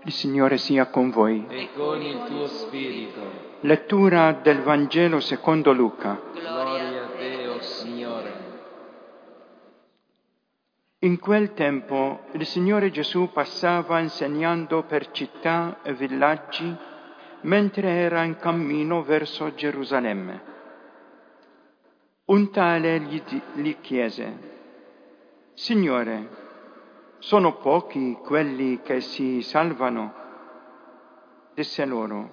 Il Signore sia con voi. E con il tuo spirito. Lettura del Vangelo secondo Luca. Gloria a te, o Signore. In quel tempo il Signore Gesù passava insegnando per città e villaggi mentre era in cammino verso Gerusalemme. Un tale gli chiese: Signore, sono pochi quelli che si salvano? Disse loro: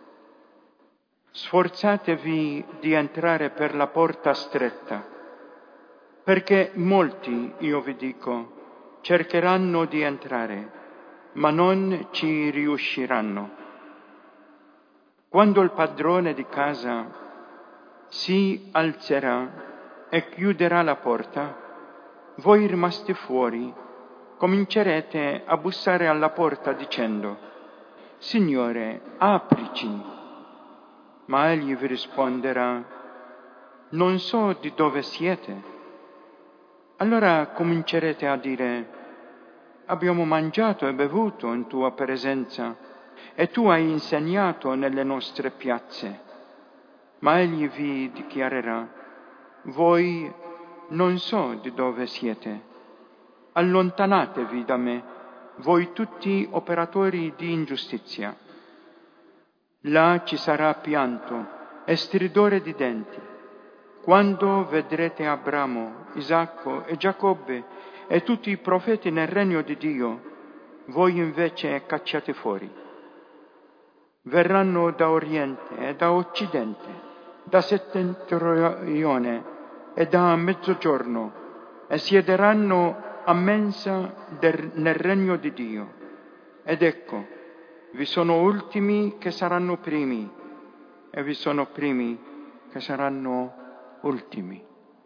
sforzatevi di entrare per la porta stretta, perché molti, io vi dico, cercheranno di entrare, ma non ci riusciranno. Quando il padrone di casa si alzerà e chiuderà la porta, voi rimasti fuori comincerete a bussare alla porta dicendo: Signore, aprici. Ma egli vi risponderà: non so di dove siete. Allora comincerete a dire: abbiamo mangiato e bevuto in tua presenza e tu hai insegnato nelle nostre piazze. Ma egli vi dichiarerà: voi non so di dove siete. Allontanatevi da me, voi tutti operatori di ingiustizia. Là ci sarà pianto e stridore di denti, quando vedrete Abramo, Isacco e Giacobbe e tutti i profeti nel regno di Dio, voi invece cacciate fuori. Verranno da oriente e da occidente, da settentrione e da mezzogiorno, e siederanno a mensa nel regno di Dio. Ed ecco, vi sono ultimi che saranno primi, e vi sono primi che saranno ultimi.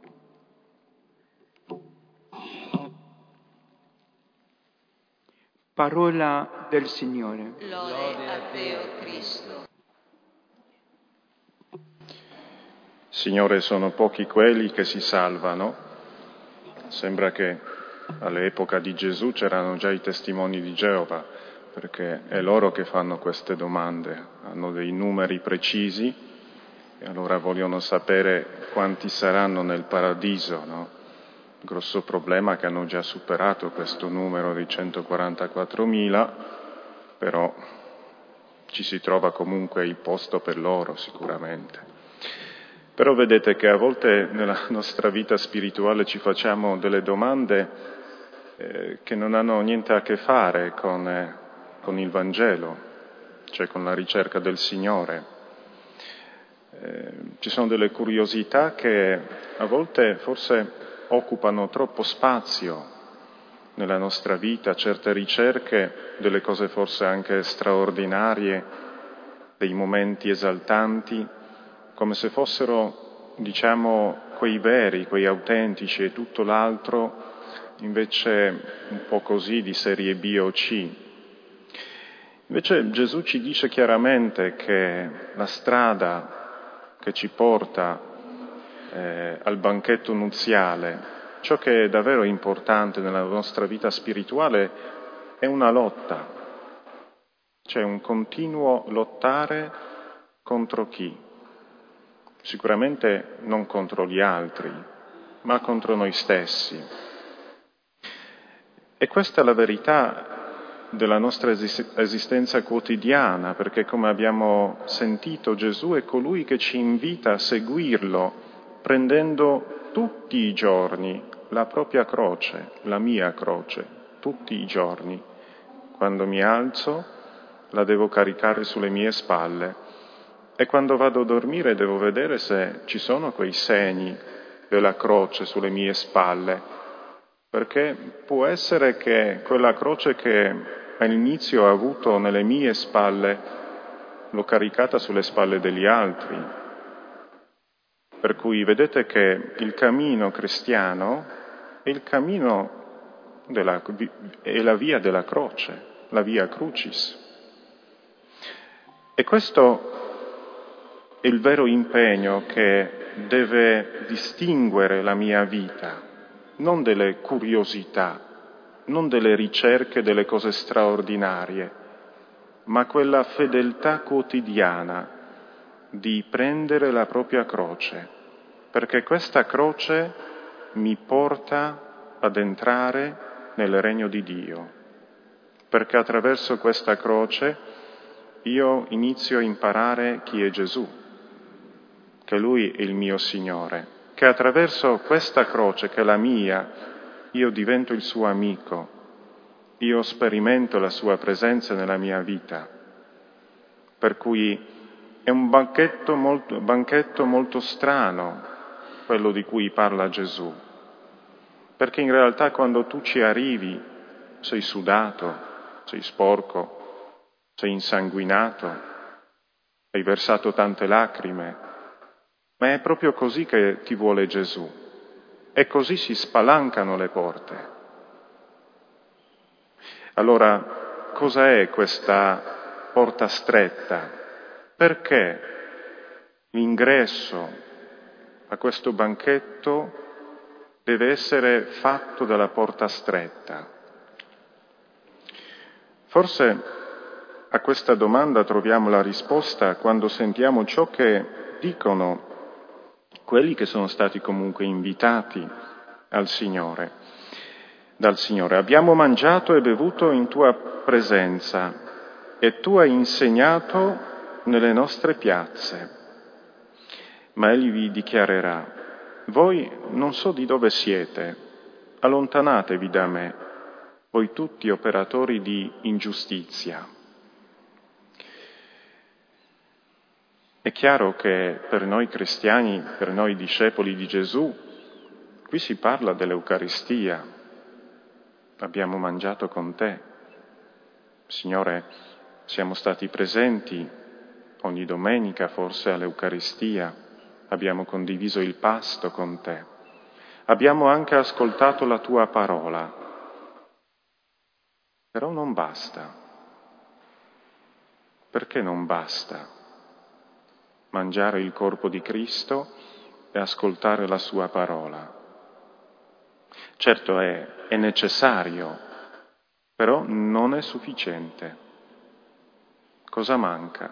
Parola del Signore. Lode a te, o Cristo. Signore, sono pochi quelli che si salvano. Sembra che all'epoca di Gesù c'erano già i testimoni di Geova, perché è loro che fanno queste domande, hanno dei numeri precisi e allora vogliono sapere quanti saranno nel paradiso, no? Grosso problema che hanno già superato questo numero di 144.000, però ci si trova comunque il posto per loro sicuramente. Però vedete che a volte nella nostra vita spirituale ci facciamo delle domande che non hanno niente a che fare con il Vangelo, cioè con la ricerca del Signore. Ci sono delle curiosità che a volte forse occupano troppo spazio nella nostra vita, certe ricerche, delle cose forse anche straordinarie, dei momenti esaltanti, come se fossero, diciamo, quei veri, quei autentici e tutto l'altro invece un po' così di serie B o C. Invece Gesù ci dice chiaramente che la strada che ci porta al banchetto nuziale, ciò che è davvero importante nella nostra vita spirituale è una lotta, cioè un continuo lottare contro chi? Sicuramente non contro gli altri, ma contro noi stessi. E questa è la verità della nostra esistenza quotidiana, perché come abbiamo sentito Gesù è colui che ci invita a seguirlo, prendendo tutti i giorni la propria croce, la mia croce, tutti i giorni. Quando mi alzo la devo caricare sulle mie spalle e quando vado a dormire devo vedere se ci sono quei segni della croce sulle mie spalle, perché può essere che quella croce che all'inizio ho avuto nelle mie spalle l'ho caricata sulle spalle degli altri. Per cui vedete che il cammino cristiano è il cammino è la via della croce, la via crucis. E questo è il vero impegno che deve distinguere la mia vita, non delle curiosità, non delle ricerche delle cose straordinarie, ma quella fedeltà quotidiana di prendere la propria croce, perché questa croce mi porta ad entrare nel regno di Dio, perché attraverso questa croce io inizio a imparare chi è Gesù, che Lui è il mio Signore, che attraverso questa croce, che è la mia, io divento il suo amico, io sperimento la sua presenza nella mia vita, per cui è un banchetto molto strano quello di cui parla Gesù, perché in realtà quando tu ci arrivi sei sudato, sei sporco, sei insanguinato, hai versato tante lacrime, ma è proprio così che ti vuole Gesù, e così si spalancano le porte. Allora, cosa è questa porta stretta? Perché l'ingresso a questo banchetto deve essere fatto dalla porta stretta? Forse a questa domanda troviamo la risposta quando sentiamo ciò che dicono quelli che sono stati comunque invitati dal Signore. Abbiamo mangiato e bevuto in tua presenza e tu hai insegnato nelle nostre piazze. Ma egli vi dichiarerà: voi non so di dove siete, allontanatevi da me, voi tutti operatori di ingiustizia. È chiaro che per noi cristiani, per noi discepoli di Gesù, qui si parla dell'Eucaristia. Abbiamo mangiato con te. Signore, siamo stati presenti ogni domenica forse all'Eucaristia, abbiamo condiviso il pasto con te, abbiamo anche ascoltato la tua parola. Però non basta. Perché non basta mangiare il corpo di Cristo e ascoltare la sua parola? Certo è necessario, però non è sufficiente. Cosa manca?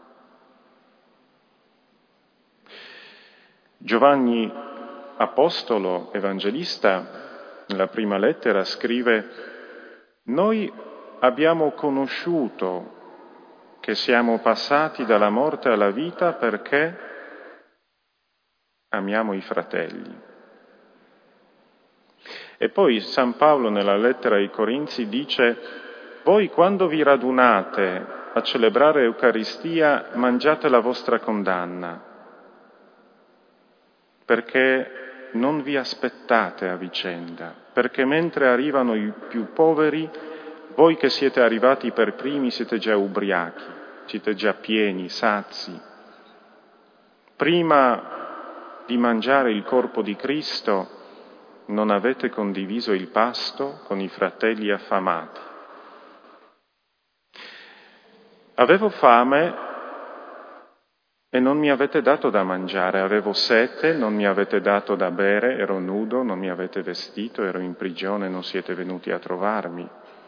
Giovanni, apostolo, evangelista, nella prima lettera scrive: noi abbiamo conosciuto che siamo passati dalla morte alla vita perché amiamo i fratelli. E poi San Paolo nella lettera ai Corinzi dice: voi quando vi radunate a celebrare Eucaristia mangiate la vostra condanna, perché non vi aspettate a vicenda, perché mentre arrivano i più poveri, voi che siete arrivati per primi siete già ubriachi, siete già pieni, sazi. Prima di mangiare il corpo di Cristo non avete condiviso il pasto con i fratelli affamati. Avevo fame e non mi avete dato da mangiare, avevo sete, non mi avete dato da bere, ero nudo, non mi avete vestito, ero in prigione, non siete venuti a trovarmi.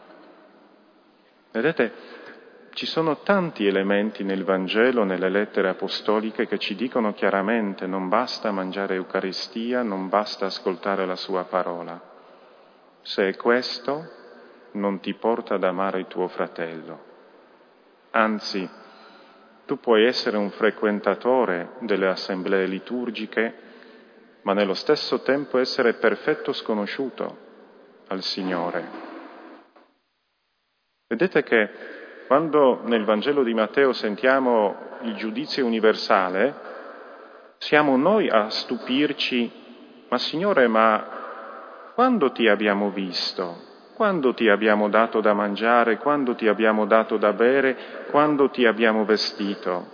Vedete, ci sono tanti elementi nel Vangelo, nelle lettere apostoliche, che ci dicono chiaramente: non basta mangiare Eucaristia, non basta ascoltare la sua parola. Se è questo, non ti porta ad amare il tuo fratello. Anzi, tu puoi essere un frequentatore delle assemblee liturgiche, ma nello stesso tempo essere perfetto sconosciuto al Signore. Vedete che quando nel Vangelo di Matteo sentiamo il giudizio universale, siamo noi a stupirci: ma Signore, ma quando ti abbiamo visto? Quando ti abbiamo dato da mangiare? Quando ti abbiamo dato da bere? Quando ti abbiamo vestito?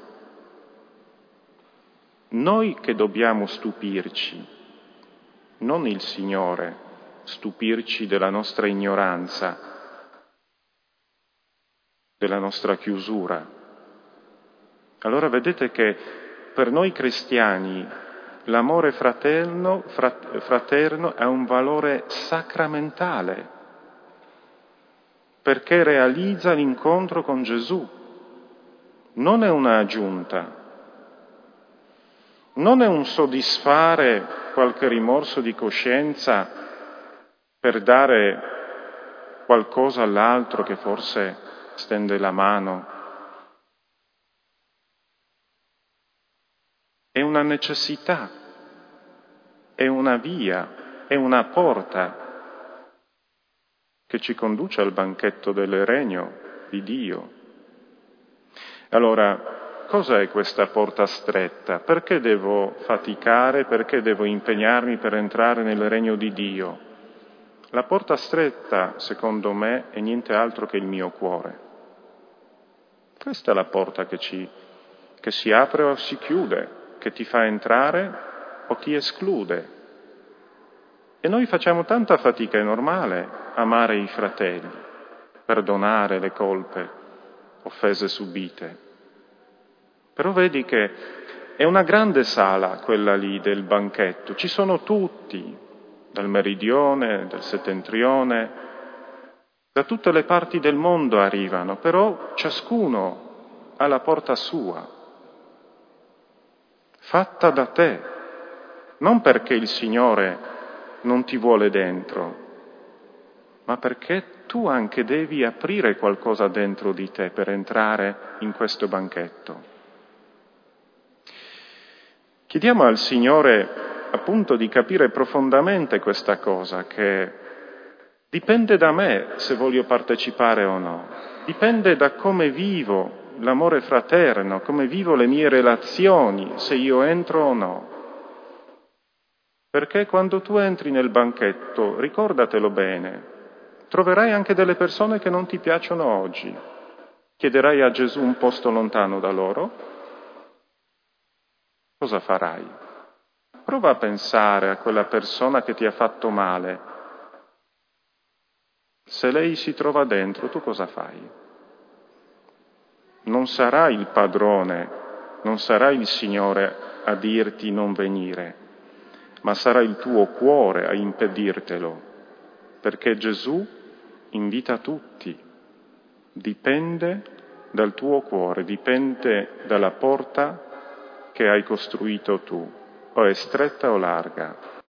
Noi che dobbiamo stupirci, non il Signore, stupirci della nostra ignoranza, della nostra chiusura. Allora vedete che per noi cristiani l'amore fraterno ha un valore sacramentale, perché realizza l'incontro con Gesù, non è una aggiunta, non è un soddisfare qualche rimorso di coscienza per dare qualcosa all'altro che forse stende la mano. È una necessità, è una via, è una porta che ci conduce al banchetto del regno di Dio. Allora, cos'è questa porta stretta? Perché devo faticare? Perché devo impegnarmi per entrare nel regno di Dio? La porta stretta, secondo me, è niente altro che il mio cuore. Questa è la porta che si apre o si chiude, che ti fa entrare o ti esclude. E noi facciamo tanta fatica, è normale, amare i fratelli, perdonare le colpe, offese subite. Però vedi che è una grande sala quella lì del banchetto, ci sono tutti, dal meridione, dal settentrione, da tutte le parti del mondo arrivano, però ciascuno ha la porta sua, fatta da te, non perché il Signore non ti vuole dentro, ma perché tu anche devi aprire qualcosa dentro di te per entrare in questo banchetto. Chiediamo al Signore appunto di capire profondamente questa cosa, che dipende da me se voglio partecipare o no, dipende da come vivo l'amore fraterno, come vivo le mie relazioni, se io entro o no. Perché quando tu entri nel banchetto, ricordatelo bene, troverai anche delle persone che non ti piacciono oggi. Chiederai a Gesù un posto lontano da loro? Cosa farai? Prova a pensare a quella persona che ti ha fatto male. Se lei si trova dentro, tu cosa fai? Non sarà il padrone, non sarà il Signore a dirti non venire, ma sarà il tuo cuore a impedirtelo, perché Gesù invita tutti. Dipende dal tuo cuore, dipende dalla porta che hai costruito tu, o è stretta o larga.